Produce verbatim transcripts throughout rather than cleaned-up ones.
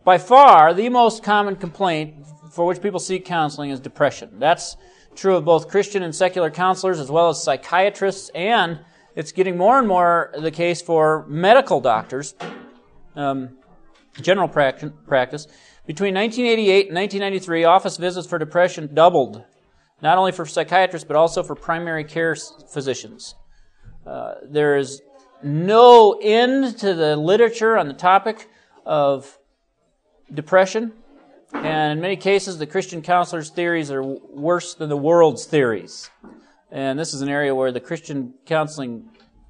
by far, the most common complaint for which people seek counseling is depression. That's true of both Christian and secular counselors as well as psychiatrists, and it's getting more and more the case for medical doctors, um, general practice. Between nineteen eighty-eight and nineteen ninety-three, office visits for depression doubled, not only for psychiatrists but also for primary care physicians. Uh, there is no end to the literature on the topic of depression, and in many cases the Christian counselors' theories are worse than the world's theories. And this is an area where the Christian counseling,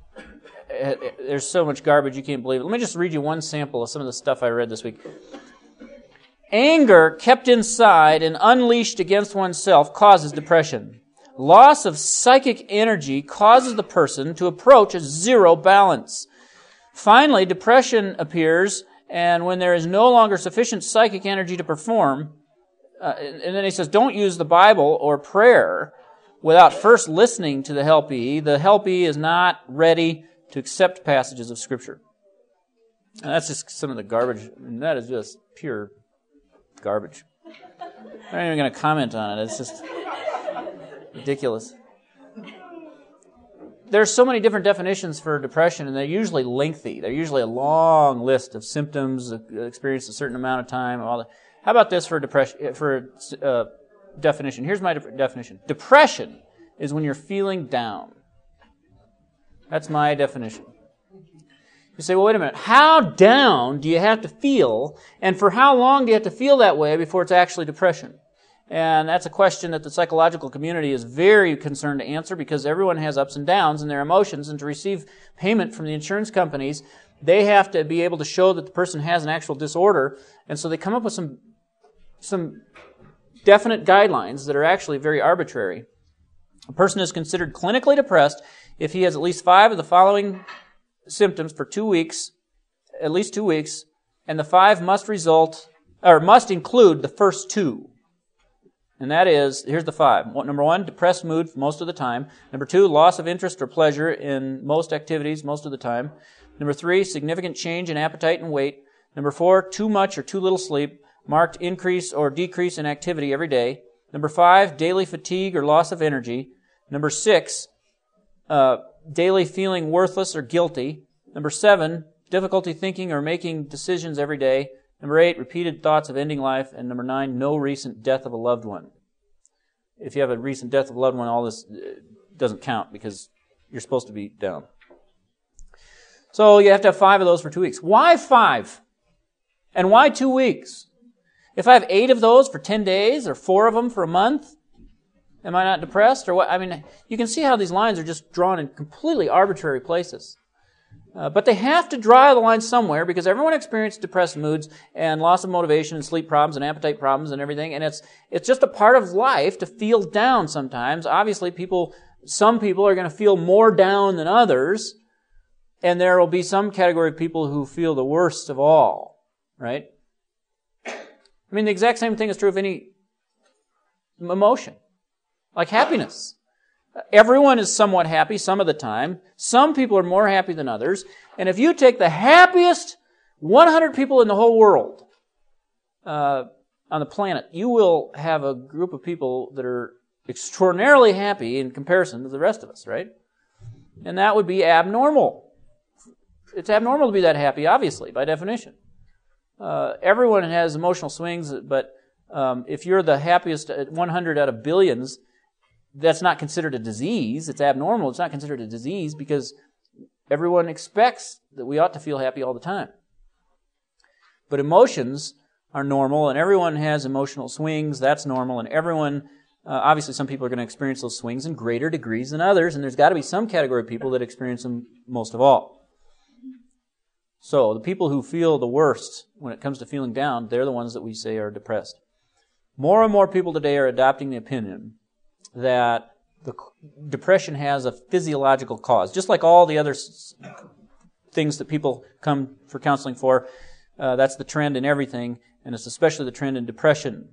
there's so much garbage you can't believe it. Let me just read you one sample of some of the stuff I read this week. Anger kept inside and unleashed against oneself causes depression. Loss of psychic energy causes the person to approach a zero balance. Finally, depression appears, and when there is no longer sufficient psychic energy to perform, uh, and then he says, don't use the Bible or prayer without first listening to the helpee. The helpee is not ready to accept passages of Scripture. And that's just some of the garbage. I mean, that is just pure garbage. I'm not even going to comment on it. It's just ridiculous. There's so many different definitions for depression, and they're usually lengthy. They're usually a long list of symptoms, experienced a certain amount of time. All that. How about this for depression? For uh, definition. Here's my de- definition. Depression is when you're feeling down. That's my definition. You say, well, wait a minute. How down do you have to feel, and for how long do you have to feel that way before it's actually depression? And that's a question that the psychological community is very concerned to answer, because everyone has ups and downs in their emotions, and to receive payment from the insurance companies, they have to be able to show that the person has an actual disorder, and so they come up with some some definite guidelines that are actually very arbitrary. A person is considered clinically depressed if he has at least five of the following symptoms for two weeks, at least two weeks, and the five must result, or must include the first two. And that is, here's the five. Number one, depressed mood most of the time. Number two, loss of interest or pleasure in most activities most of the time. Number three, significant change in appetite and weight. Number four, too much or too little sleep. Marked increase or decrease in activity every day. Number five, daily fatigue or loss of energy. Number six, uh, daily feeling worthless or guilty. Number seven, difficulty thinking or making decisions every day. Number eight, repeated thoughts of ending life. And number nine, no recent death of a loved one. If you have a recent death of a loved one, all this doesn't count because you're supposed to be down. So you have to have five of those for two weeks. Why five? And why two weeks? If I have eight of those for ten days or four of them for a month, am I not depressed? Or what? I mean, you can see how these lines are just drawn in completely arbitrary places. Uh, but they have to draw the line somewhere, because everyone experiences depressed moods and loss of motivation and sleep problems and appetite problems and everything. And it's it's just a part of life to feel down sometimes. Obviously, people, some people are going to feel more down than others, and there will be some category of people who feel the worst of all, right? I mean, the exact same thing is true of any emotion, like happiness. Everyone is somewhat happy some of the time. Some people are more happy than others. And if you take the happiest one hundred people in the whole world uh, on the planet, you will have a group of people that are extraordinarily happy in comparison to the rest of us, right? And that would be abnormal. It's abnormal to be that happy, obviously, by definition. Uh, everyone has emotional swings, but um, if you're the happiest at one hundred out of billions, that's not considered a disease. It's abnormal. It's not considered a disease because everyone expects that we ought to feel happy all the time. But emotions are normal, and everyone has emotional swings. That's normal, and everyone, uh, obviously some people are going to experience those swings in greater degrees than others, and there's got to be some category of people that experience them most of all. So the people who feel the worst when it comes to feeling down, they're the ones that we say are depressed. More and more people today are adopting the opinion that the depression has a physiological cause, just like all the other s- things that people come for counseling for. Uh, that's the trend in everything, and it's especially the trend in depression.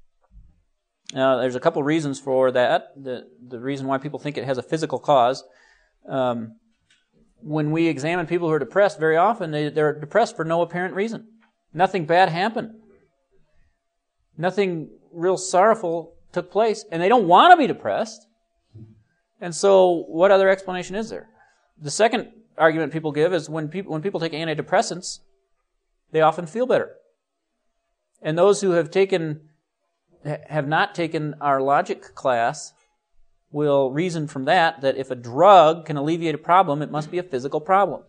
Now, there's a couple reasons for that. The the reason why people think it has a physical cause. Um, when we examine people who are depressed, very often they, they're depressed for no apparent reason. Nothing bad happened. Nothing real sorrowful took place, and they don't want to be depressed. And so what other explanation is there? The second argument people give is when people when people take antidepressants, they often feel better. And those who have taken have not taken our logic class will reason from that that if a drug can alleviate a problem, it must be a physical problem.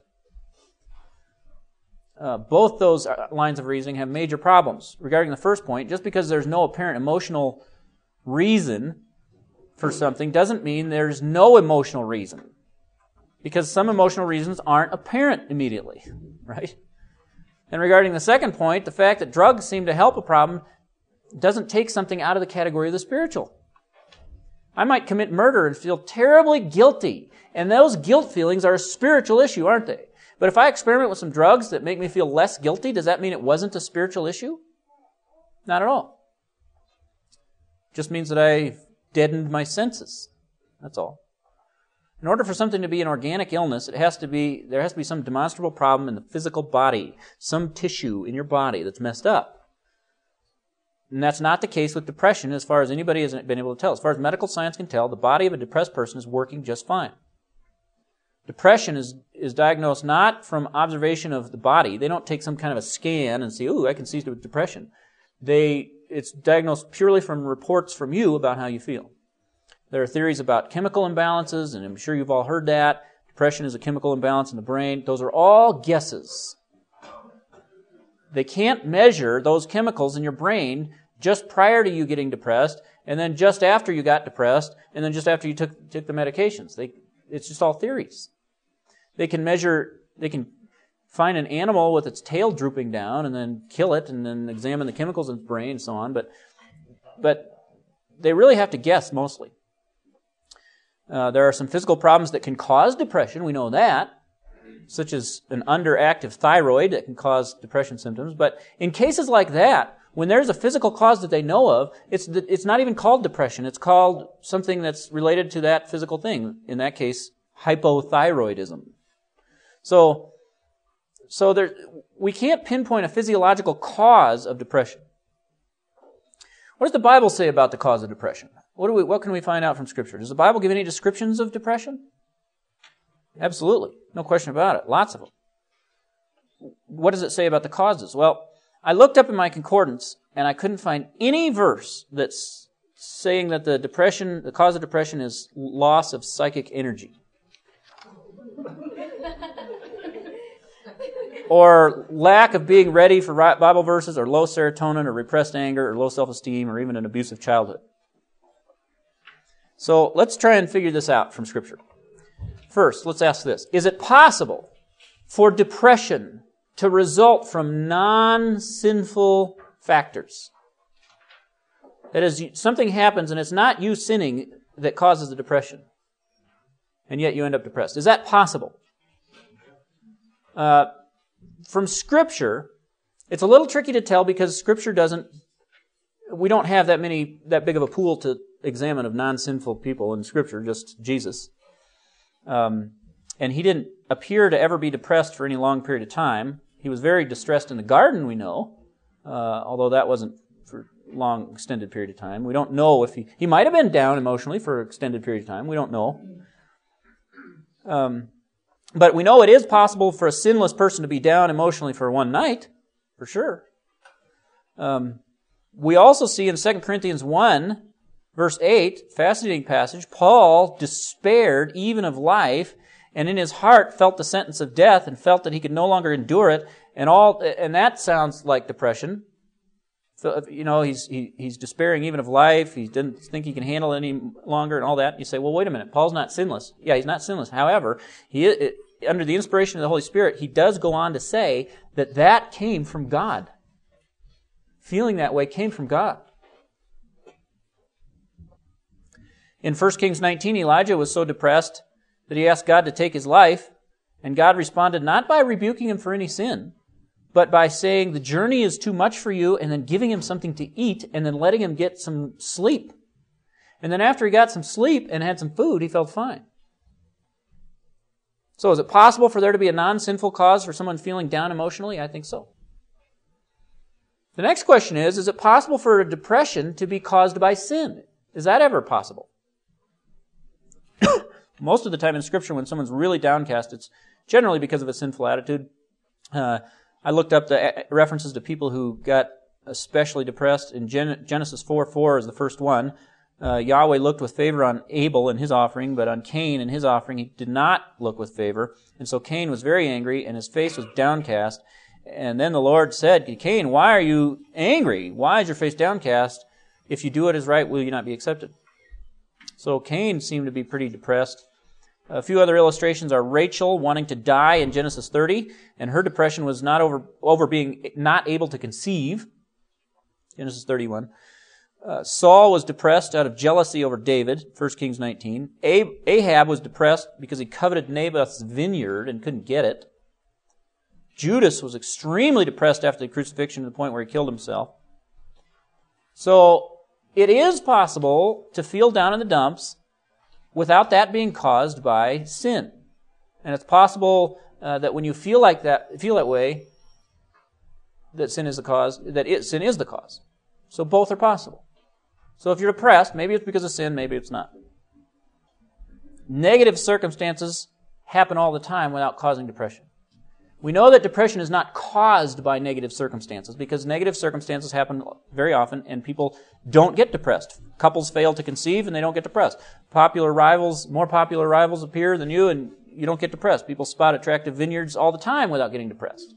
Uh, both those lines of reasoning have major problems. Regarding the first point, just because there's no apparent emotional reason for something doesn't mean there's no emotional reason. Because some emotional reasons aren't apparent immediately, right? And regarding the second point, the fact that drugs seem to help a problem doesn't take something out of the category of the spiritual. I might commit murder and feel terribly guilty, and those guilt feelings are a spiritual issue, aren't they? But if I experiment with some drugs that make me feel less guilty, does that mean it wasn't a spiritual issue? Not at all. It just means that I deadened my senses. That's all. In order for something to be an organic illness, it has to be there has to be some demonstrable problem in the physical body, some tissue in your body that's messed up. And that's not the case with depression as far as anybody has been able to tell. As far as medical science can tell, the body of a depressed person is working just fine. Depression is, is diagnosed not from observation of the body. They don't take some kind of a scan and say, ooh, I can see depression. They, it's diagnosed purely from reports from you about how you feel. There are theories about chemical imbalances, and I'm sure you've all heard that. Depression is a chemical imbalance in the brain. Those are all guesses. They can't measure those chemicals in your brain just prior to you getting depressed, and then just after you got depressed, and then just after you took, took the medications. They, it's just all theories. They can measure, they can find an animal with its tail drooping down and then kill it and then examine the chemicals in its brain and so on, but, but they really have to guess mostly. Uh, there are some physical problems that can cause depression, we know that, such as an underactive thyroid that can cause depression symptoms. But in cases like that, when there's a physical cause that they know of, it's it's not even called depression. It's called something that's related to that physical thing. In that case, hypothyroidism. So, so there, we can't pinpoint a physiological cause of depression. What does the Bible say about the cause of depression? What do we, what can we find out from Scripture? Does the Bible give any descriptions of depression? Absolutely. No question about it. Lots of them. What does it say about the causes? Well, I looked up in my concordance, and I couldn't find any verse that's saying that the depression, the cause of depression is loss of psychic energy. Or lack of being ready for Bible verses, or low serotonin, or repressed anger, or low self-esteem, or even an abusive childhood. So let's try and figure this out from Scripture. First, let's ask this. Is it possible for depression to result from non-sinful factors? That is, something happens and it's not you sinning that causes the depression, and yet you end up depressed. Is that possible? Uh, from Scripture, it's a little tricky to tell because Scripture doesn't, we don't have that many, that big of a pool to examine of non-sinful people in Scripture, just Jesus. Um, and he didn't appear to ever be depressed for any long period of time. He was very distressed in the garden, we know, uh, although that wasn't for a long, extended period of time. We don't know if he... He might have been down emotionally for an extended period of time. We don't know. Um, but we know it is possible for a sinless person to be down emotionally for one night, for sure. Um, we also see in Second Corinthians one, verse eight, fascinating passage, Paul despaired even of life, and in his heart felt the sentence of death and felt that he could no longer endure it, and all, and that sounds like depression. So, you know, he's he, he's despairing even of life. He didn't think he can handle it any longer, and all that. You say, well, wait a minute. Paul's not sinless. Yeah, he's not sinless. However, he it, under the inspiration of the Holy Spirit, he does go on to say that that came from God. Feeling that way came from God. In First Kings nineteen, Elijah was so depressed that he asked God to take his life, and God responded not by rebuking him for any sin, but by saying the journey is too much for you, and then giving him something to eat, and then letting him get some sleep. And then after he got some sleep and had some food, he felt fine. So is it possible for there to be a non-sinful cause for someone feeling down emotionally? I think so. The next question is, is it possible for a depression to be caused by sin? Is that ever possible? Most of the time in Scripture, when someone's really downcast, it's generally because of a sinful attitude. Uh, I looked up the references to people who got especially depressed. In Gen- Genesis four four is the first one. Uh, Yahweh looked with favor on Abel and his offering, but on Cain and his offering he did not look with favor. And so Cain was very angry, and his face was downcast. And then the Lord said, Cain, why are you angry? Why is your face downcast? If you do what is right, will you not be accepted? So Cain seemed to be pretty depressed. A few other illustrations are Rachel wanting to die in Genesis thirty, and her depression was not over, over being not able to conceive. Genesis thirty-one. Uh, Saul was depressed out of jealousy over David, First Kings nineteen. Ahab was depressed because he coveted Naboth's vineyard and couldn't get it. Judas was extremely depressed after the crucifixion to the point where he killed himself. So, it is possible to feel down in the dumps without that being caused by sin. And it's possible uh, that when you feel like that, feel that way, that sin is the cause, that it, sin is the cause. So both are possible. So if you're depressed, maybe it's because of sin, maybe it's not. Negative circumstances happen all the time without causing depression. We know that depression is not caused by negative circumstances because negative circumstances happen very often and people don't get depressed. Couples fail to conceive and they don't get depressed. Popular rivals, more popular rivals appear than you and you don't get depressed. People spot attractive vineyards all the time without getting depressed.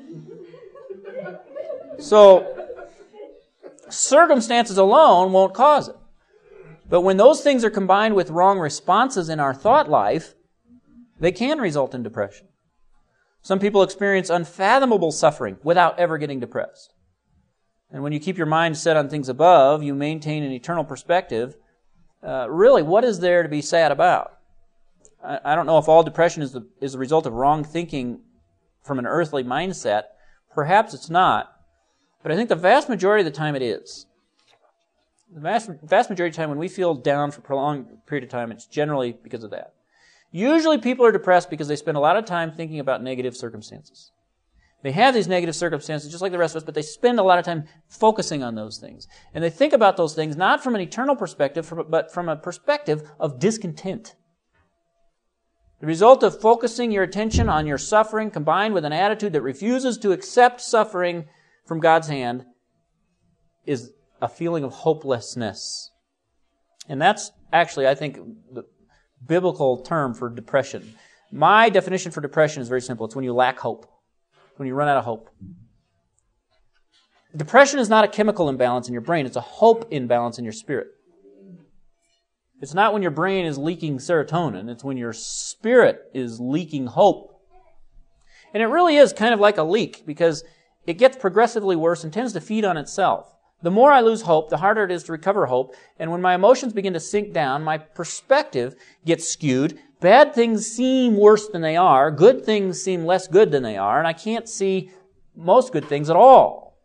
So, circumstances alone won't cause it. But when those things are combined with wrong responses in our thought life, they can result in depression. Some people experience unfathomable suffering without ever getting depressed. And when you keep your mind set on things above, you maintain an eternal perspective. Uh, really, what is there to be sad about? I, I don't know if all depression is the, is the result of wrong thinking from an earthly mindset. Perhaps it's not. But I think the vast majority of the time it is. The vast, vast majority of the time when we feel down for a prolonged period of time, it's generally because of that. Usually people are depressed because they spend a lot of time thinking about negative circumstances. They have these negative circumstances just like the rest of us, but they spend a lot of time focusing on those things. And they think about those things not from an eternal perspective, but from a perspective of discontent. The result of focusing your attention on your suffering combined with an attitude that refuses to accept suffering from God's hand is a feeling of hopelessness. And that's actually, I think, the biblical term for depression. My definition for depression is very simple. It's when you lack hope. When you run out of hope. Depression is not a chemical imbalance in your brain. It's a hope imbalance in your spirit. It's not when your brain is leaking serotonin. It's when your spirit is leaking hope. And it really is kind of like a leak because it gets progressively worse and tends to feed on itself. The more I lose hope, the harder it is to recover hope. And when my emotions begin to sink down, my perspective gets skewed. Bad things seem worse than they are. Good things seem less good than they are. And I can't see most good things at all.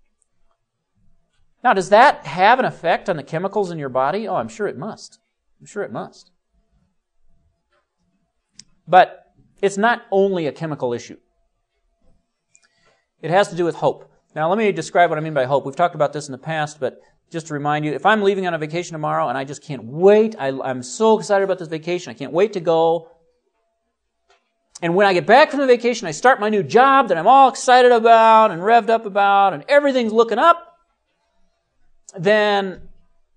Now, does that have an effect on the chemicals in your body? Oh, I'm sure it must. I'm sure it must. But it's not only a chemical issue. It has to do with hope. Now, let me describe what I mean by hope. We've talked about this in the past, but just to remind you, if I'm leaving on a vacation tomorrow and I just can't wait, I, I'm so excited about this vacation, I can't wait to go. And when I get back from the vacation, I start my new job that I'm all excited about and revved up about and everything's looking up, then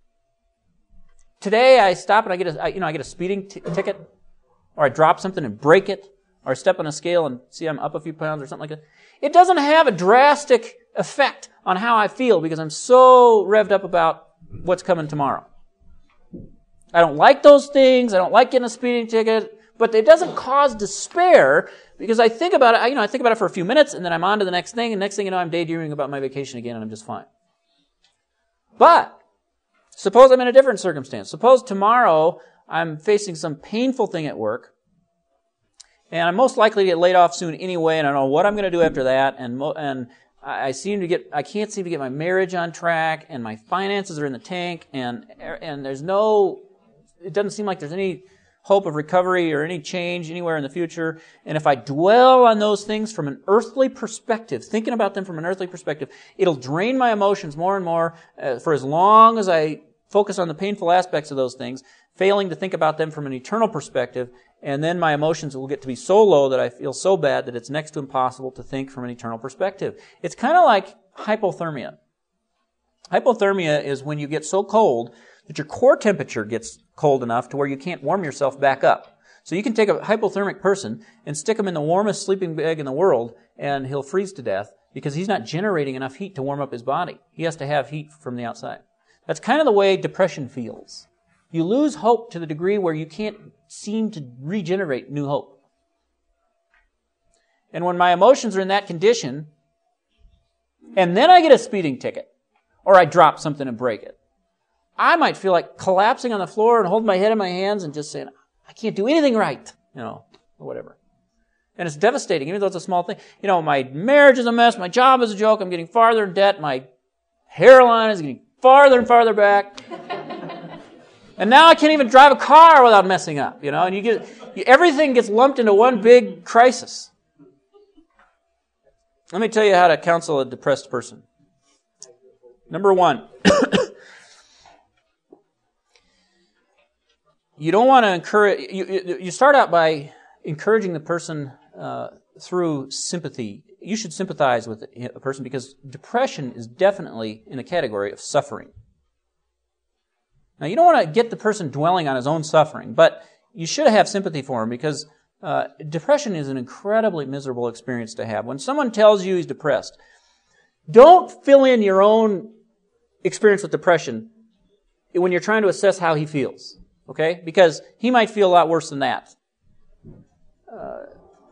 today I stop and I get a, I, you know, I get a speeding t- ticket, or I drop something and break it, or I step on a scale and see I'm up a few pounds or something like that. It doesn't have a drastic effect on how I feel because I'm so revved up about what's coming tomorrow. I don't like those things. I don't like getting a speeding ticket, but it doesn't cause despair because I think about it, you know, I think about it for a few minutes and then I'm on to the next thing and next thing you know, I'm daydreaming about my vacation again and I'm just fine. But suppose I'm in a different circumstance. Suppose tomorrow I'm facing some painful thing at work and I'm most likely to get laid off soon anyway, and I don't know what I'm going to do after that, and mo- and I seem to get, I can't seem to get my marriage on track, and my finances are in the tank, and and there's no, it doesn't seem like there's any hope of recovery or any change anywhere in the future, and if I dwell on those things from an earthly perspective, thinking about them from an earthly perspective, it'll drain my emotions more and more uh, for as long as I focus on the painful aspects of those things, failing to think about them from an eternal perspective, and then my emotions will get to be so low that I feel so bad that it's next to impossible to think from an eternal perspective. It's kind of like hypothermia. Hypothermia is when you get so cold that your core temperature gets cold enough to where you can't warm yourself back up. So you can take a hypothermic person and stick him in the warmest sleeping bag in the world, and he'll freeze to death because he's not generating enough heat to warm up his body. He has to have heat from the outside. That's kind of the way depression feels. You lose hope to the degree where you can't seem to regenerate new hope. And when my emotions are in that condition, and then I get a speeding ticket, or I drop something and break it, I might feel like collapsing on the floor and holding my head in my hands and just saying, I can't do anything right, you know, or whatever. And it's devastating, even though it's a small thing. You know, my marriage is a mess, my job is a joke, I'm getting farther in debt, my hairline is getting farther and farther back. And now I can't even drive a car without messing up, you know, and you get, you, everything gets lumped into one big crisis. Let me tell you how to counsel a depressed person. Number one, you don't want to encourage, you, you start out by encouraging the person uh, through sympathy. You should sympathize with a person because depression is definitely in a category of suffering. Now, you don't want to get the person dwelling on his own suffering, but you should have sympathy for him because uh, depression is an incredibly miserable experience to have. When someone tells you he's depressed, don't fill in your own experience with depression when you're trying to assess how he feels, okay? Because he might feel a lot worse than that. Uh,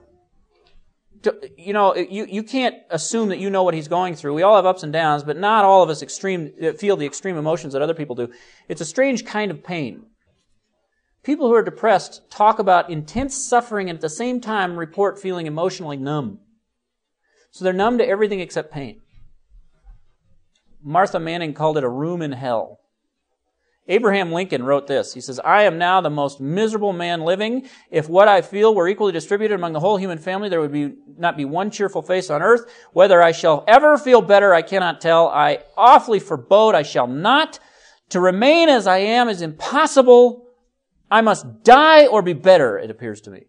you know, you, you can't assume that you know what he's going through. We all have ups and downs, but not all of us extreme feel the extreme emotions that other people do. It's a strange kind of pain. People who are depressed talk about intense suffering and at the same time report feeling emotionally numb. So they're numb to everything except pain. Martha Manning called it a room in hell. Abraham Lincoln wrote this. He says, I am now the most miserable man living. If what I feel were equally distributed among the whole human family, there would be not be one cheerful face on earth. Whether I shall ever feel better, I cannot tell. I awfully forebode I shall not. To remain as I am is impossible. I must die or be better, it appears to me.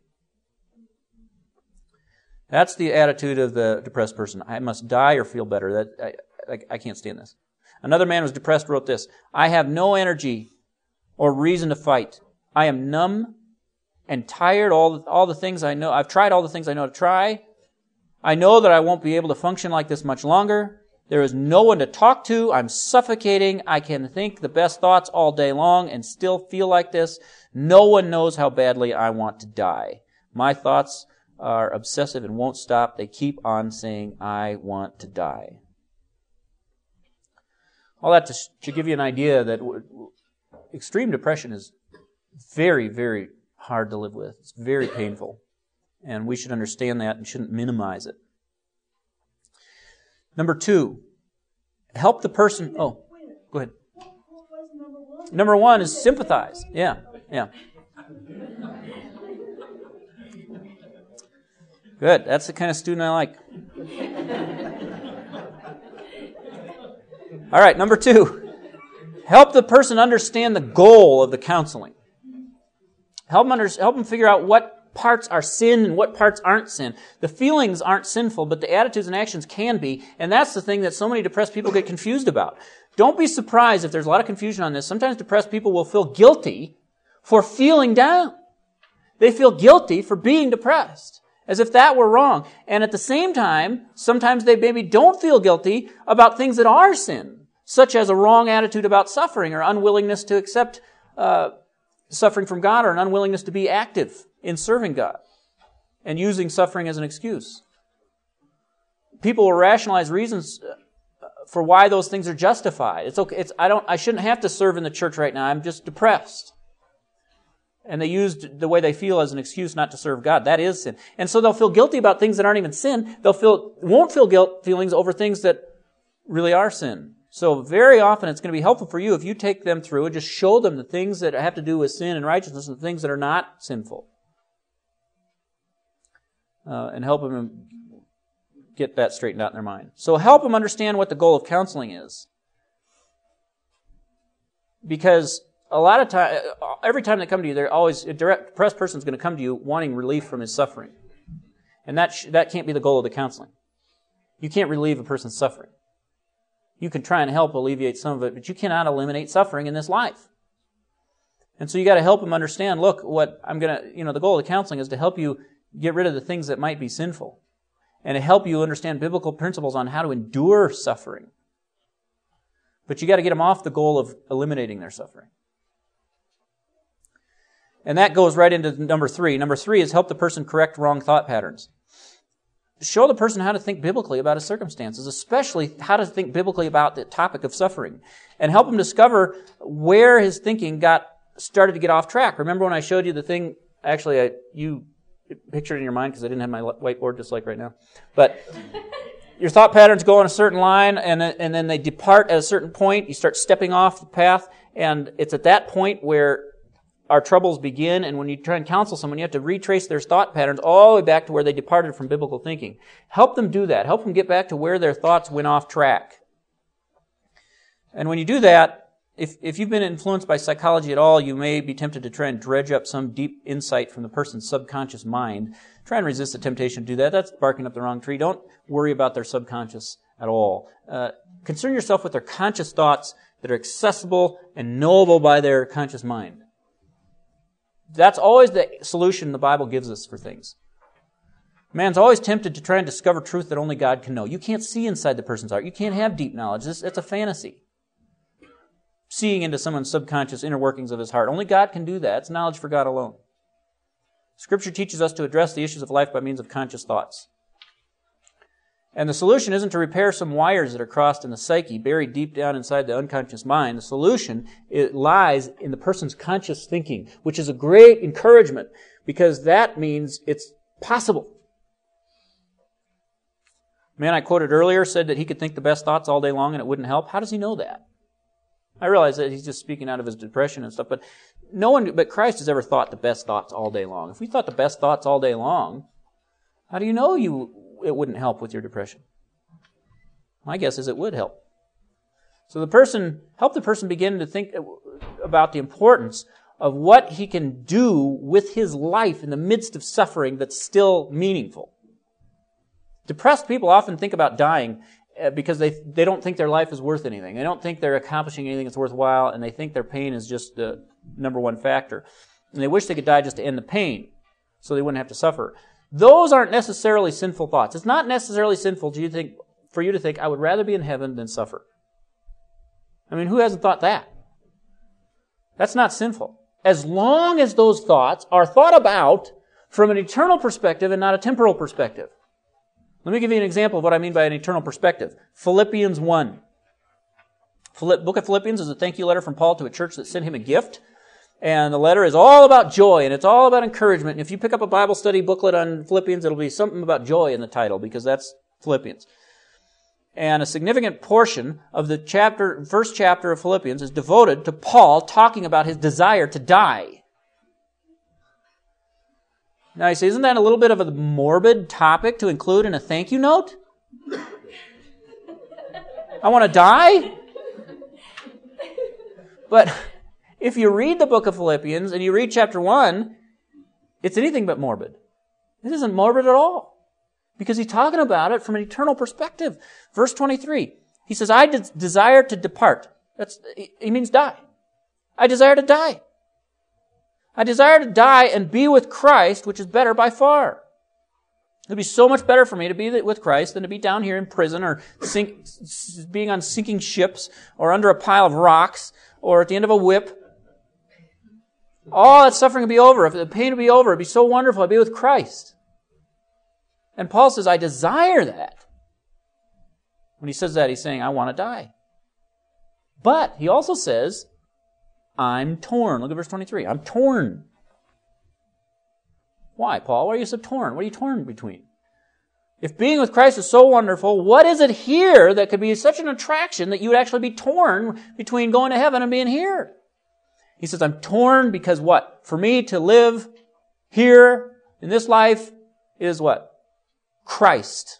That's the attitude of the depressed person. I must die or feel better. That I, I, I can't stand this. Another man who was depressed wrote this, I have no energy or reason to fight. I am numb and tired. All the, all the things I know, I've tried all the things I know to try. I know that I won't be able to function like this much longer. There is no one to talk to. I'm suffocating. I can think the best thoughts all day long and still feel like this. No one knows how badly I want to die. My thoughts are obsessive and won't stop. They keep on saying, I want to die. All that to, to give you an idea that extreme depression is very, very hard to live with. It's very painful. And we should understand that and shouldn't minimize it. Number two, help the person... Oh, go ahead. Number one is sympathize. Yeah, yeah. Good. That's the kind of student I like. All right, number two. Help the person understand the goal of the counseling. Help them, under, help them figure out what parts are sin and what parts aren't sin. The feelings aren't sinful, but the attitudes and actions can be, and that's the thing that so many depressed people get confused about. Don't be surprised if there's a lot of confusion on this. Sometimes depressed people will feel guilty for feeling down. They feel guilty for being depressed, as if that were wrong. And at the same time, sometimes they maybe don't feel guilty about things that are sin, such as a wrong attitude about suffering or unwillingness to accept uh, suffering from God or an unwillingness to be active in serving God and using suffering as an excuse. People will rationalize reasons for why those things are justified. It's okay. It's, I don't, I shouldn't have to serve in the church right now. I'm just depressed. And they used the way they feel as an excuse not to serve God. That is sin. And so they'll feel guilty about things that aren't even sin. They'll feel, won't feel guilt feelings over things that really are sin. So very often it's going to be helpful for you if you take them through and just show them the things that have to do with sin and righteousness and the things that are not sinful. Uh, and help them get that straightened out in their mind. So help them understand what the goal of counseling is. Because a lot of time, every time they come to you, they're always, a direct, depressed person is going to come to you wanting relief from his suffering. And that sh- that can't be the goal of the counseling. You can't relieve a person's suffering. You can try and help alleviate some of it, but you cannot eliminate suffering in this life. And so you got to help them understand, look, what I'm going to, you know, the goal of the counseling is to help you get rid of the things that might be sinful and to help you understand biblical principles on how to endure suffering. But you got to get them off the goal of eliminating their suffering. And that goes right into number three. Number three is help the person correct wrong thought patterns. Show the person how to think biblically about his circumstances, especially how to think biblically about the topic of suffering, and help him discover where his thinking got started to get off track. Remember when I showed you the thing, actually I, you pictured it in your mind because I didn't have my whiteboard just like right now, but your thought patterns go on a certain line and, and then they depart at a certain point. You start stepping off the path, and it's at that point where our troubles begin, and when you try and counsel someone, you have to retrace their thought patterns all the way back to where they departed from biblical thinking. Help them do that. Help them get back to where their thoughts went off track. And when you do that, if, if you've been influenced by psychology at all, you may be tempted to try and dredge up some deep insight from the person's subconscious mind. Try and resist the temptation to do that. That's barking up the wrong tree. Don't worry about their subconscious at all. Uh, concern yourself with their conscious thoughts that are accessible and knowable by their conscious mind. That's always the solution the Bible gives us for things. Man's always tempted to try and discover truth that only God can know. You can't see inside the person's heart. You can't have deep knowledge. It's, it's a fantasy. Seeing into someone's subconscious inner workings of his heart. Only God can do that. It's knowledge for God alone. Scripture teaches us to address the issues of life by means of conscious thoughts. And the solution isn't to repair some wires that are crossed in the psyche, buried deep down inside the unconscious mind. The solution it lies in the person's conscious thinking, which is a great encouragement because that means it's possible. The man I quoted earlier said that he could think the best thoughts all day long and it wouldn't help. How does he know that? I realize that he's just speaking out of his depression and stuff, but no one but Christ has ever thought the best thoughts all day long. If we thought the best thoughts all day long, how do you know you it wouldn't help with your depression? My guess is it would help. So the person, help the person begin to think about the importance of what he can do with his life in the midst of suffering that's still meaningful. Depressed people often think about dying because they they don't think their life is worth anything. They don't think they're accomplishing anything that's worthwhile, and they think their pain is just the number one factor. And they wish they could die just to end the pain so they wouldn't have to suffer. Those aren't necessarily sinful thoughts. It's not necessarily sinful to you think, for you to think, I would rather be in heaven than suffer. I mean, who hasn't thought that? That's not sinful. As long as those thoughts are thought about from an eternal perspective and not a temporal perspective. Let me give you an example of what I mean by an eternal perspective. Philippians one. Philipp, book of Philippians is a thank you letter from Paul to a church that sent him a gift. And the letter is all about joy, and it's all about encouragement. And if you pick up a Bible study booklet on Philippians, it'll be something about joy in the title, because that's Philippians. And a significant portion of the chapter, first chapter of Philippians is devoted to Paul talking about his desire to die. Now you say, isn't that a little bit of a morbid topic to include in a thank you note? I want to die? But if you read the book of Philippians and you read chapter one, it's anything but morbid. It isn't morbid at all. Because he's talking about it from an eternal perspective. Verse twenty-three, he says, I de- desire to depart. That's, he means die. I desire to die. I desire to die and be with Christ, which is better by far. It would be so much better for me to be with Christ than to be down here in prison or sink, being on sinking ships or under a pile of rocks or at the end of a whip. All that suffering would be over. If the pain would be over, it'd be so wonderful. I'd be with Christ. And Paul says, I desire that. When he says that, he's saying, I want to die. But he also says, I'm torn. Look at verse twenty-three. I'm torn. Why, Paul? Why are you so torn? What are you torn between? If being with Christ is so wonderful, what is it here that could be such an attraction that you would actually be torn between going to heaven and being here? He says, I'm torn because what? For me to live here in this life is what? Christ.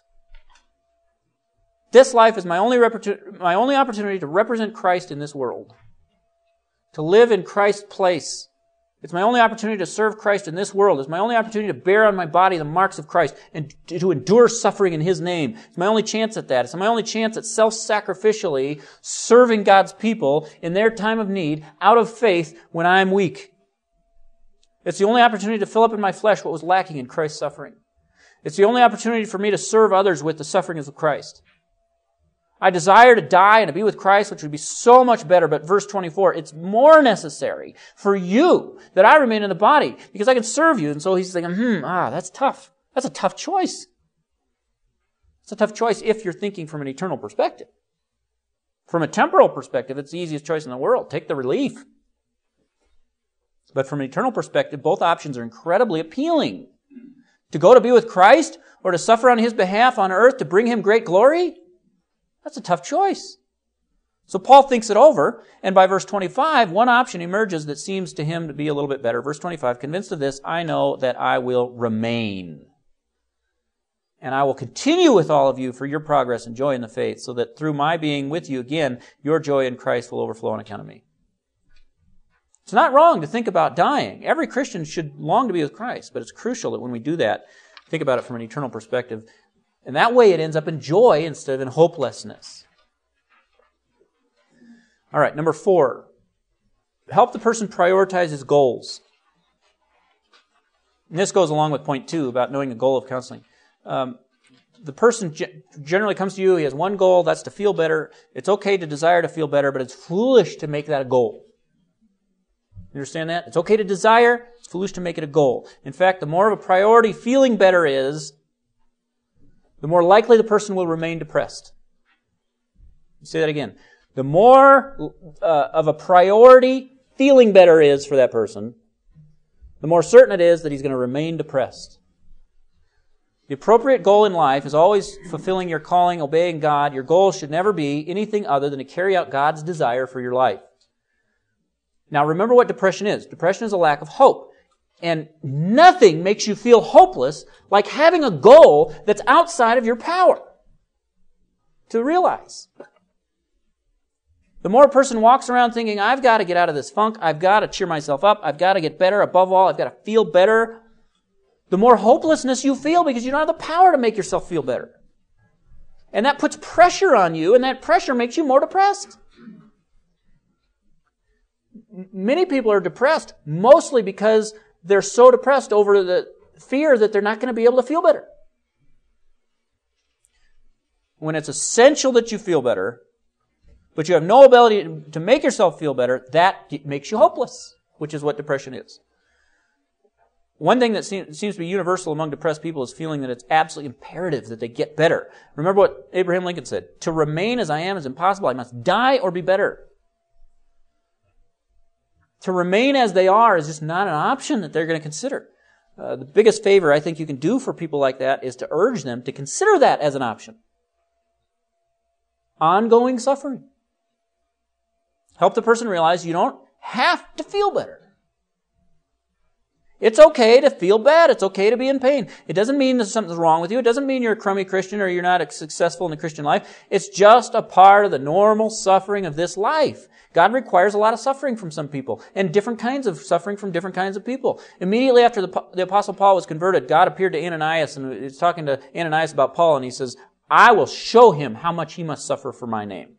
This life is my only, rep- my only opportunity to represent Christ in this world. To live in Christ's place. It's my only opportunity to serve Christ in this world. It's my only opportunity to bear on my body the marks of Christ and to endure suffering in His name. It's my only chance at that. It's my only chance at self-sacrificially serving God's people in their time of need out of faith when I'm weak. It's the only opportunity to fill up in my flesh what was lacking in Christ's suffering. It's the only opportunity for me to serve others with the sufferings of Christ. I desire to die and to be with Christ, which would be so much better. But verse twenty-four, it's more necessary for you that I remain in the body because I can serve you. And so he's thinking, hmm, ah, that's tough. That's a tough choice. It's a tough choice if you're thinking from an eternal perspective. From a temporal perspective, it's the easiest choice in the world. Take the relief. But from an eternal perspective, both options are incredibly appealing. To go to be with Christ or to suffer on His behalf on earth to bring Him great glory? That's a tough choice. So Paul thinks it over, and by verse twenty-five, one option emerges that seems to him to be a little bit better. Verse twenty-five, convinced of this, I know that I will remain. And I will continue with all of you for your progress and joy in the faith, so that through my being with you again, your joy in Christ will overflow on account of me. It's not wrong to think about dying. Every Christian should long to be with Christ, but it's crucial that when we do that, think about it from an eternal perspective. And that way it ends up in joy instead of in hopelessness. All right, number four. Help the person prioritize his goals. And this goes along with point two about knowing the goal of counseling. Um, the person ge- generally comes to you, he has one goal, that's to feel better. It's okay to desire to feel better, but it's foolish to make that a goal. You understand that? It's okay to desire, it's foolish to make it a goal. In fact, the more of a priority feeling better is, the more likely the person will remain depressed. Say that again. The more uh, of a priority feeling better is for that person, the more certain it is that he's going to remain depressed. The appropriate goal in life is always fulfilling your calling, obeying God. Your goal should never be anything other than to carry out God's desire for your life. Now remember what depression is. Depression is a lack of hope. And nothing makes you feel hopeless like having a goal that's outside of your power to realize. The more a person walks around thinking, I've got to get out of this funk, I've got to cheer myself up, I've got to get better, above all, I've got to feel better, the more hopelessness you feel because you don't have the power to make yourself feel better. And that puts pressure on you, and that pressure makes you more depressed. Many people are depressed mostly because they're so depressed over the fear that they're not going to be able to feel better. When it's essential that you feel better, but you have no ability to make yourself feel better, that makes you hopeless, which is what depression is. One thing that seems to be universal among depressed people is feeling that it's absolutely imperative that they get better. Remember what Abraham Lincoln said, to remain as I am is impossible. I must die or be better. To remain as they are is just not an option that they're going to consider. Uh, the biggest favor I think you can do for people like that is to urge them to consider that as an option. Ongoing suffering. Help the person realize you don't have to feel better. It's okay to feel bad. It's okay to be in pain. It doesn't mean that something's wrong with you. It doesn't mean you're a crummy Christian or you're not successful in the Christian life. It's just a part of the normal suffering of this life. God requires a lot of suffering from some people and different kinds of suffering from different kinds of people. Immediately after the, the Apostle Paul was converted, God appeared to Ananias and he's talking to Ananias about Paul, and he says, I will show him how much he must suffer for my name.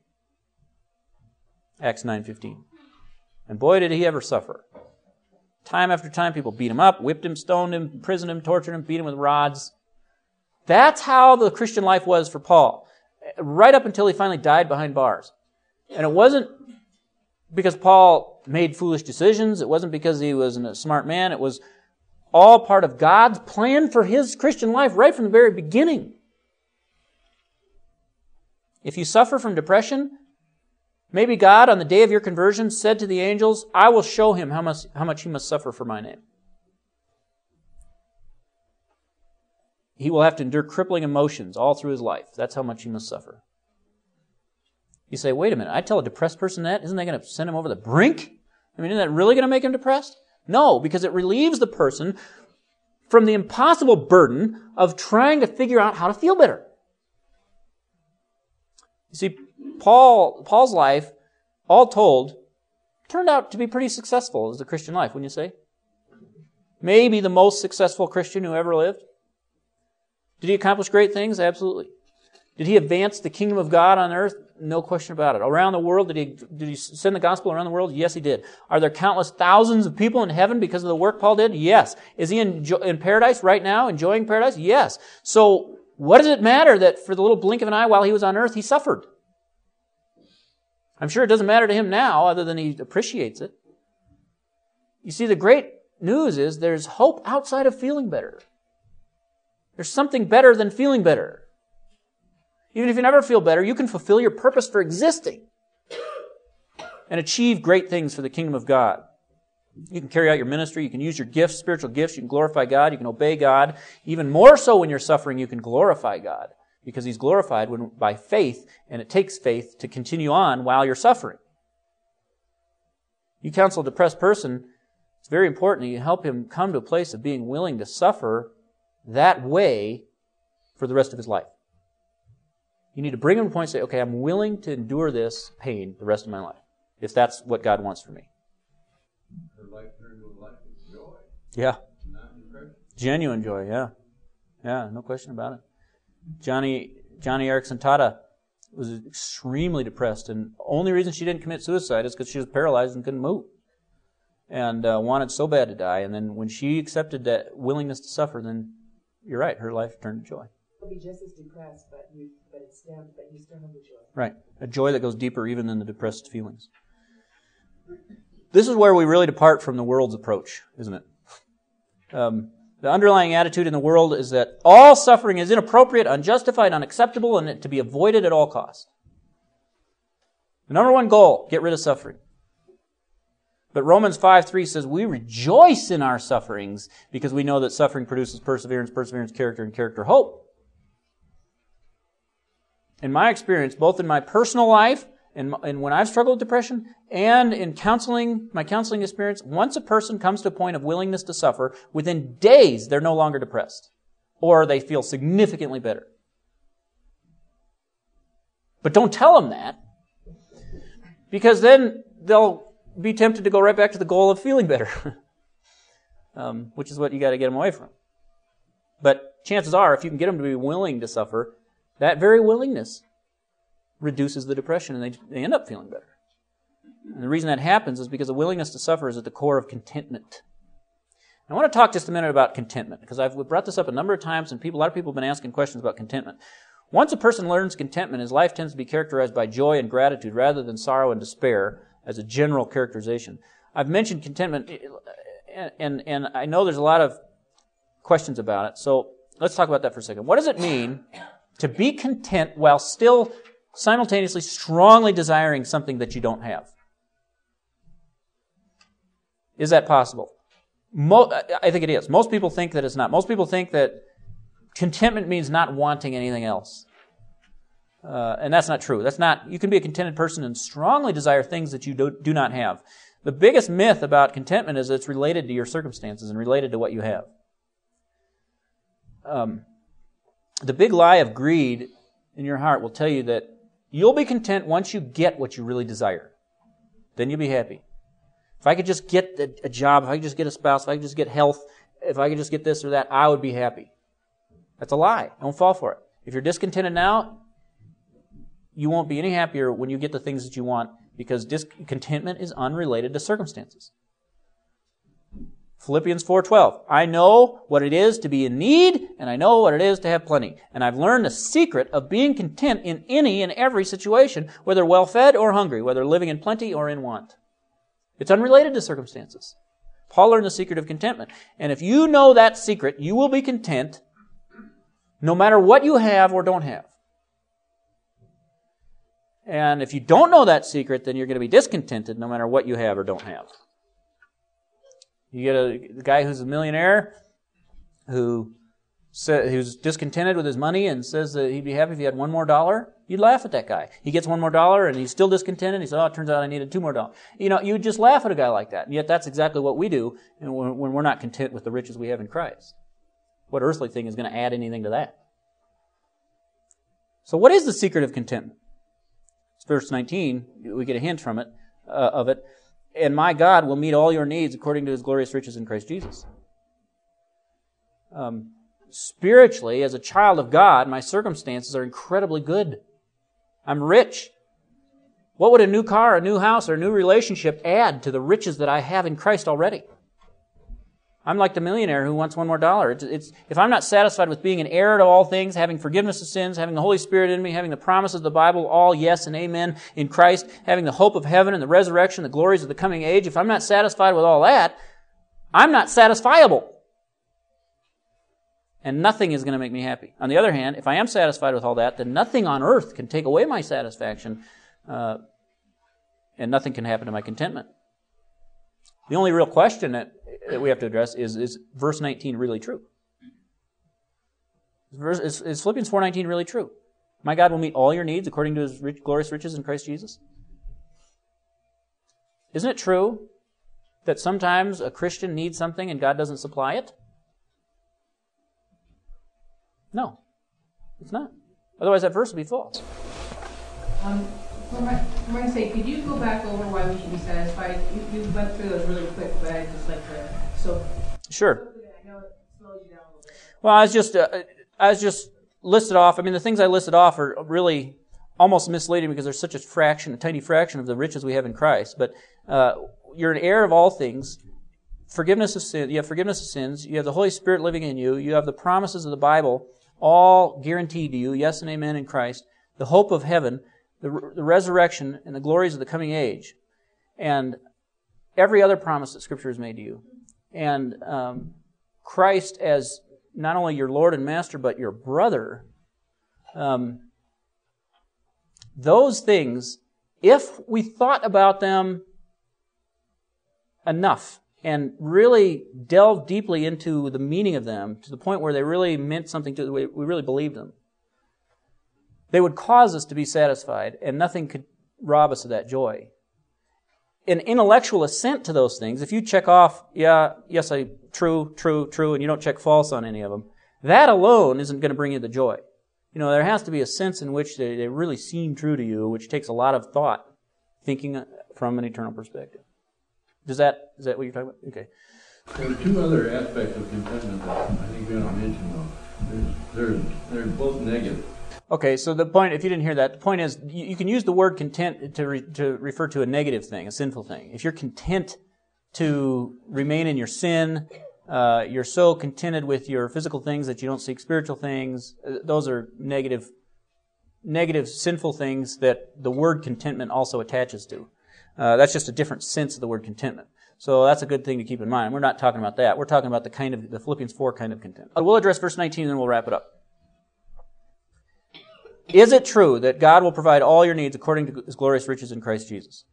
Acts nine fifteen. And boy, did he ever suffer. Time after time, people beat him up, whipped him, stoned him, imprisoned him, tortured him, beat him with rods. That's how the Christian life was for Paul, right up until he finally died behind bars. And it wasn't because Paul made foolish decisions. It wasn't because he was a smart man. It was all part of God's plan for his Christian life right from the very beginning. If you suffer from depression, maybe God, on the day of your conversion, said to the angels, I will show him how much, how much he must suffer for my name. he will have to endure crippling emotions all through his life. That's how much he must suffer. You say, wait a minute, I tell a depressed person that? Isn't that going to send him over the brink? I mean, isn't that really going to make him depressed? No, because it relieves the person from the impossible burden of trying to figure out how to feel better. You see, Paul, Paul's life, all told, turned out to be pretty successful as a Christian life, wouldn't you say? Maybe the most successful Christian who ever lived. Did he accomplish great things? Absolutely. Did he advance the kingdom of God on earth? No question about it. Around the world, did he, did he send the gospel around the world? Yes, he did. Are there countless thousands of people in heaven because of the work Paul did? Yes. Is he in, in paradise right now, enjoying paradise? Yes. So, what does it matter that for the little blink of an eye while he was on earth, he suffered? I'm sure it doesn't matter to him now, other than he appreciates it. You see, the great news is there's hope outside of feeling better. There's something better than feeling better. Even if you never feel better, you can fulfill your purpose for existing and achieve great things for the kingdom of God. You can carry out your ministry. You can use your gifts, spiritual gifts. You can glorify God. You can obey God. Even more so when you're suffering, you can glorify God because He's glorified when, by faith, and it takes faith to continue on while you're suffering. You counsel a depressed person, it's very important that you help him come to a place of being willing to suffer that way for the rest of his life. You need to bring him to a point and say, okay, I'm willing to endure this pain the rest of my life, if that's what God wants for me. Her life turned to a life of joy. Yeah. Not depression. Genuine joy, yeah. Yeah, no question about it. Johnny Johnny Erickson Tata was extremely depressed, and the only reason she didn't commit suicide is because she was paralyzed and couldn't move. And uh, wanted so bad to die, and then when she accepted that willingness to suffer, then you're right, her life turned to joy. You'll be just as depressed, but you but it's down, but you still have the joy. Right. A joy that goes deeper even than the depressed feelings. This is where we really depart from the world's approach, isn't it? Um, the underlying attitude in the world is that all suffering is inappropriate, unjustified, unacceptable, and to be avoided at all costs. The number one goal, get rid of suffering. But Romans five three says, we rejoice in our sufferings because we know that suffering produces perseverance, perseverance, character, and character, hope. In my experience, both in my personal life and, and when I've struggled with depression and in counseling, my counseling experience, once a person comes to a point of willingness to suffer, within days they're no longer depressed. Or they feel significantly better. But don't tell them that, because then they'll be tempted to go right back to the goal of feeling better, um, which is what you got to get them away from. But chances are, if you can get them to be willing to suffer, that very willingness reduces the depression, and they, they end up feeling better. And the reason that happens is because the willingness to suffer is at the core of contentment. I want to talk just a minute about contentment, because I've brought this up a number of times, and people, a lot of people have been asking questions about contentment. Once a person learns contentment, his life tends to be characterized by joy and gratitude rather than sorrow and despair, as a general characterization. I've mentioned contentment, and, and, and I know there's a lot of questions about it, so let's talk about that for a second. What does it mean to be content while still simultaneously strongly desiring something that you don't have? Is that possible? Mo- I think it is. Most people think that it's not. Most people think that contentment means not wanting anything else. Uh, and that's not true. That's not. You can be a contented person and strongly desire things that you do, do not have. The biggest myth about contentment is it's related to your circumstances and related to what you have. Um, the big lie of greed in your heart will tell you that you'll be content once you get what you really desire. Then you'll be happy. If I could just get a, a job, if I could just get a spouse, if I could just get health, if I could just get this or that, I would be happy. That's a lie. Don't fall for it. If you're discontented now, you won't be any happier when you get the things that you want, because discontentment is unrelated to circumstances. Philippians four twelve. I know what it is to be in need, and I know what it is to have plenty. And I've learned the secret of being content in any and every situation, whether well-fed or hungry, whether living in plenty or in want. It's unrelated to circumstances. Paul learned the secret of contentment. And if you know that secret, you will be content no matter what you have or don't have. And if you don't know that secret, then you're going to be discontented no matter what you have or don't have. You get a, a guy who's a millionaire who So he was discontented with his money and says that he'd be happy if he had one more dollar, you'd laugh at that guy. He gets one more dollar and he's still discontented. He said, oh, it turns out I needed two more dollars. You know, you would just laugh at a guy like that. And yet that's exactly what we do when we're not content with the riches we have in Christ. What earthly thing is going to add anything to that? So what is the secret of contentment? It's verse nineteen. We get a hint from it, uh, of it. And my God will meet all your needs according to His glorious riches in Christ Jesus. Um, spiritually, as a child of God, my circumstances are incredibly good. I'm rich. What would a new car, a new house, or a new relationship add to the riches that I have in Christ already? I'm like the millionaire who wants one more dollar. It's, it's, if I'm not satisfied with being an heir to all things, having forgiveness of sins, having the Holy Spirit in me, having the promises of the Bible, all yes and amen in Christ, having the hope of heaven and the resurrection, the glories of the coming age, if I'm not satisfied with all that, I'm not satisfiable. And nothing is going to make me happy. On the other hand, if I am satisfied with all that, then nothing on earth can take away my satisfaction, uh, and nothing can happen to my contentment. The only real question that, that we have to address is, is verse nineteen really true? Is, verse, is, is Philippians four nineteen really true? My God will meet all your needs according to His rich, glorious riches in Christ Jesus? Isn't it true that sometimes a Christian needs something and God doesn't supply it? No, it's not. Otherwise that verse would be false. Um, for, my, for my sake, could you go back over why we should be satisfied? You, you went through those really quick, but I just like to... So, sure. I know it slows you down a little bit. Well, I was just, uh, I was just listed off. I mean, the things I listed off are really almost misleading because there's such a fraction, a tiny fraction of the riches we have in Christ. But uh, you're an heir of all things. Forgiveness of sin. You have forgiveness of sins. You have the Holy Spirit living in you. You have the promises of the Bible, all guaranteed to you, yes and amen in Christ. The hope of heaven, the, the resurrection, and the glories of the coming age, and every other promise that Scripture has made to you. And um, Christ as not only your Lord and Master, but your brother. Um, those things, if we thought about them enough and really delved deeply into the meaning of them to the point where they really meant something to, we really believed them, they would cause us to be satisfied, and nothing could rob us of that joy. An intellectual assent to those things, if you check off, yeah, yes, I, true, true, true, and you don't check false on any of them, that alone isn't going to bring you the joy. You know, there has to be a sense in which they, they really seem true to you, which takes a lot of thought, thinking from an eternal perspective. Does that, is that what you're talking about? Okay. There are two other aspects of contentment that I think we ought to mention, though. There's, there's, they're both negative. Okay, so the point, if you didn't hear that, the point is you, you can use the word content to re, to refer to a negative thing, a sinful thing. If you're content to remain in your sin, uh, you're so contented with your physical things that you don't seek spiritual things, uh, those are negative, negative, sinful things that the word contentment also attaches to. Uh, that's just a different sense of the word contentment. So that's a good thing to keep in mind. We're not talking about that. We're talking about the kind of, the Philippians four kind of contentment. We'll address verse nineteen and then we'll wrap it up. Is it true that God will provide all your needs according to His glorious riches in Christ Jesus?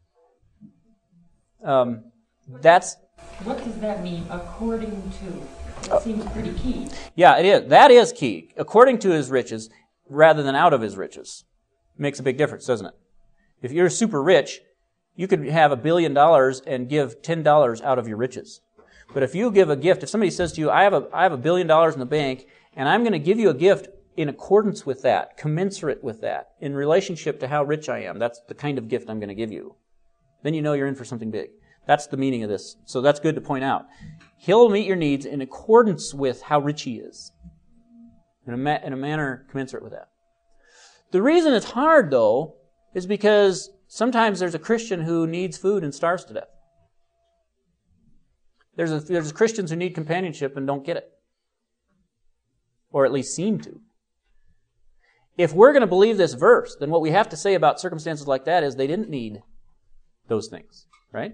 Um, that's... What does that mean, according to? It seems pretty key. Yeah, it is. That is key. According to His riches, rather than out of His riches. Makes a big difference, doesn't it? If you're super rich, you could have a billion dollars and give ten dollars out of your riches. But if you give a gift, if somebody says to you, I have a, I have a billion dollars in the bank, and I'm going to give you a gift in accordance with that, commensurate with that, in relationship to how rich I am, that's the kind of gift I'm going to give you. Then you know you're in for something big. That's the meaning of this. So that's good to point out. He'll meet your needs in accordance with how rich He is, in a, ma- in a manner commensurate with that. The reason it's hard, though, is because sometimes there's a Christian who needs food and starves to death. There's, a, there's Christians who need companionship and don't get it. Or at least seem to. If we're going to believe this verse, then what we have to say about circumstances like that is they didn't need those things, right?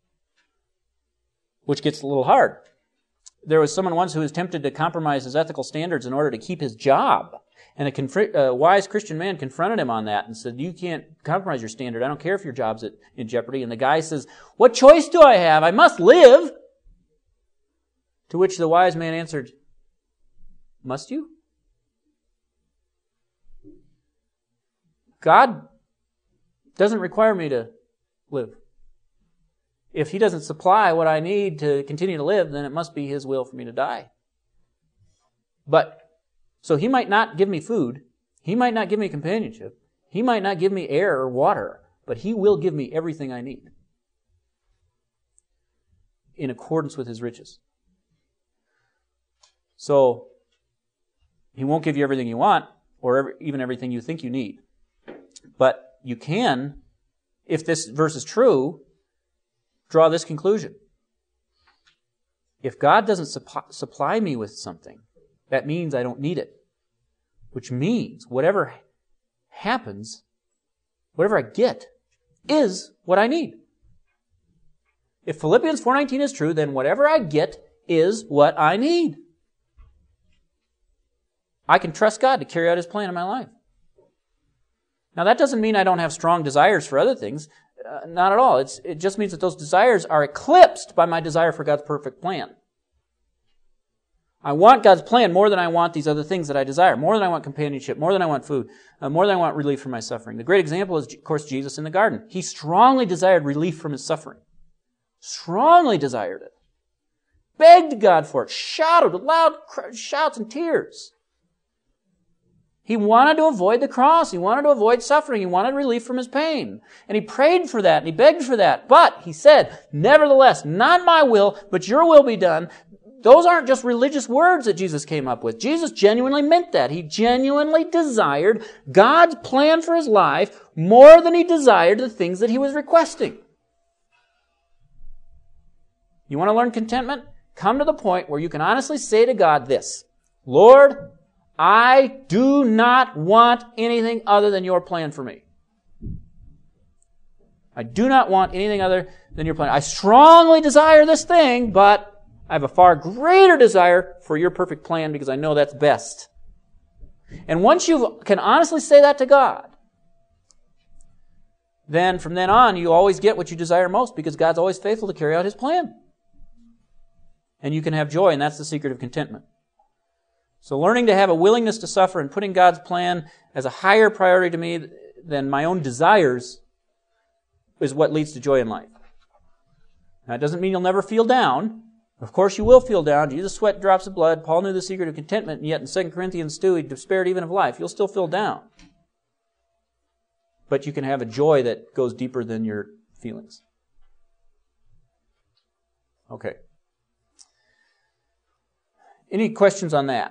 Which gets a little hard. There was someone once who was tempted to compromise his ethical standards in order to keep his job. And a conf- uh, wise Christian man confronted him on that and said, you can't compromise your standard. I don't care if your job's at, in jeopardy. And the guy says, what choice do I have? I must live. To which the wise man answered, Must you? God doesn't require me to live. If He doesn't supply what I need to continue to live, then it must be His will for me to die. But, so He might not give me food. He might not give me companionship. He might not give me air or water. But He will give me everything I need in accordance with His riches. So, He won't give you everything you want or every, even everything you think you need. But you can, if this verse is true, draw this conclusion. If God doesn't supp- supply me with something, that means I don't need it. Which means whatever happens, whatever I get, is what I need. If Philippians four nineteen is true, then whatever I get is what I need. I can trust God to carry out His plan in my life. Now that doesn't mean I don't have strong desires for other things. Uh, not at all. It's, it just means that those desires are eclipsed by my desire for God's perfect plan. I want God's plan more than I want these other things that I desire. More than I want companionship. More than I want food. Uh, more than I want relief from my suffering. The great example is, of course, Jesus in the garden. He strongly desired relief from His suffering. Strongly desired it. Begged God for it. Shouted with loud shouts and tears. He wanted to avoid the cross. He wanted to avoid suffering. He wanted relief from his pain. And he prayed for that and he begged for that. But he said, nevertheless, not my will, but your will be done. Those aren't just religious words that Jesus came up with. Jesus genuinely meant that. He genuinely desired God's plan for his life more than he desired the things that he was requesting. You want to learn contentment? Come to the point where you can honestly say to God this, Lord, I do not want anything other than your plan for me. I do not want anything other than your plan. I strongly desire this thing, but I have a far greater desire for your perfect plan because I know that's best. And once you can honestly say that to God, then from then on you always get what you desire most because God's always faithful to carry out His plan. And you can have joy, and that's the secret of contentment. So learning to have a willingness to suffer and putting God's plan as a higher priority to me than my own desires is what leads to joy in life. Now, it doesn't mean you'll never feel down. Of course you will feel down. Jesus sweat drops of blood. Paul knew the secret of contentment, and yet in Second Corinthians two, he despaired even of life. You'll still feel down. But you can have a joy that goes deeper than your feelings. Okay. Any questions on that?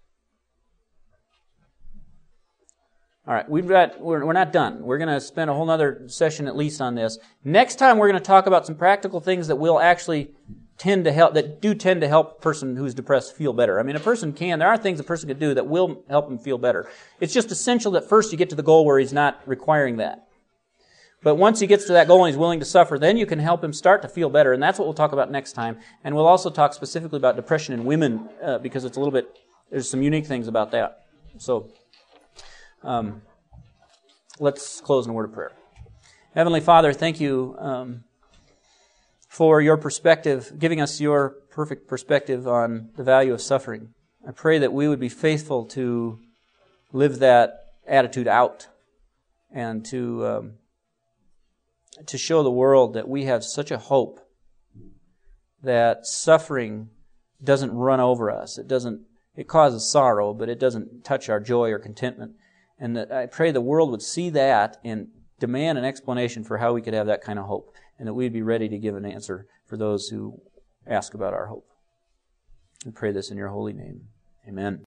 All right, we've got, we're, we're not done. We're going to spend a whole other session at least on this. Next time we're going to talk about some practical things that will actually tend to help, that do tend to help a person who's depressed feel better. I mean, a person can, there are things a person can do that will help them feel better. It's just essential that first you get to the goal where he's not requiring that. But once he gets to that goal and he's willing to suffer, then you can help him start to feel better. And that's what we'll talk about next time. And we'll also talk specifically about depression in women, uh, because it's a little bit, there's some unique things about that. So, um, let's close in a word of prayer. Heavenly Father, thank you um, for your perspective, giving us your perfect perspective on the value of suffering. I pray that we would be faithful to live that attitude out and to um, to show the world that we have such a hope that suffering doesn't run over us. It doesn't. It causes sorrow, but it doesn't touch our joy or contentment. And that I pray the world would see that and demand an explanation for how we could have that kind of hope, and that we'd be ready to give an answer for those who ask about our hope. We pray this in your holy name. Amen.